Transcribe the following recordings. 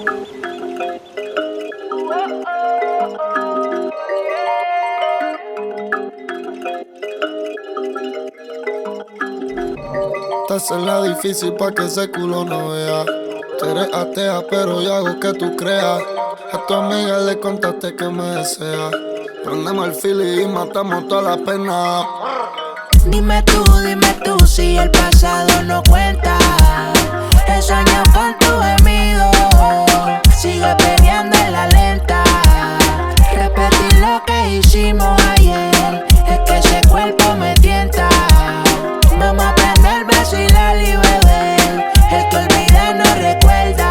Te haces la difícil pa' que ese culo no vea. Tú eres atea, pero yo hago que tú creas. A tu amiga le contaste que me desea. Prendemos el fili y matamos toda la pena. Dime tú si el pasado no cuenta. He soñado con tu gemido. Sigue peleando en la lenta. Repetir lo que hicimos ayer. Es que ese cuerpo me tienta. Vamos a prender, vacilar y beber. El que olvida no recuerda.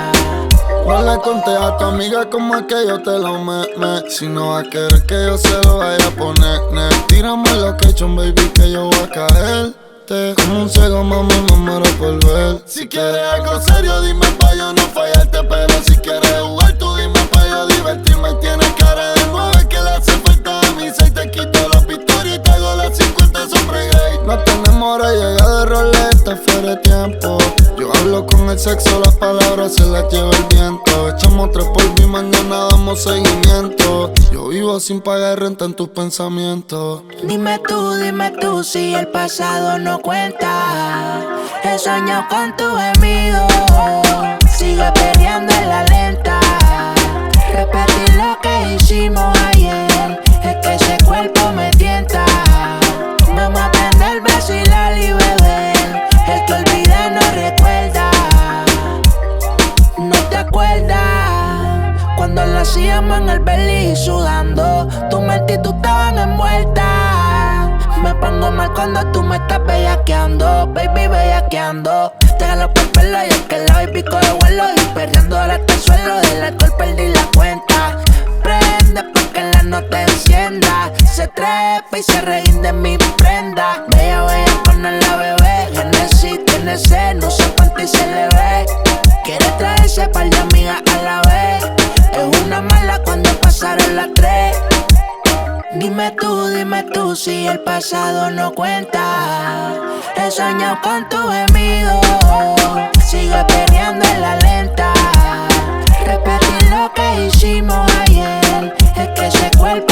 No le conté a tu amiga como es que yo te lo meme. Si no va a querer que yo se lo vaya a poner, tírame lo que he hecho, baby, que yo voy a caerte. Como un ciego, mami, me muero por ver. Si quieres algo serio, dime pa' yo no fallarte. Pero si quieres jugar, tú dime pa' yo divertirme. Tienes cara de 9 que le hace falta a mí 6. Te quito la pistola y te hago las 50 sobre gay. No tenemos hora, llega de roleta fuera de tiempo. Yo hablo con el sexo, las palabras se las lleva el viento. Echamos 3 por mí, mañana damos seguimiento. Yo vivo sin pagar renta en tus pensamientos. Dime tú si el pasado no cuenta. He soñado con tu gemido. Sigue peleando en la lenta. Repetir lo que hicimos ayer. Es que ese cuerpo me tienta. Vamos a prender, vacilar y beber. El que olvida no recuerda. ¿No te acuerdas? Cuando lo hacíamos en el belly sudando. Tu mente y tú estaban envueltas. Me pongo mal cuando tú me estás bellaqueando. Baby, bellaqueando. Te jalo por el pelo y es que la baby coge vuelo. Y perreando hasta el suelo. Del alcohol perdí la cuenta. Prende pa' que la nota encienda. Se trepa y se reguinde mi prenda. Bella, con la bebé. Genesis tiene sed, no sé cuánto y se le ve. Quiere traerse par de amigas a la vez. Es una mala cuando pasaron las 3. Dime tú si el pasado no cuenta. He soñado con tu gemido. Sigue peleando en la lenta. Repetir lo que hicimos ayer. Es que ese cuerpo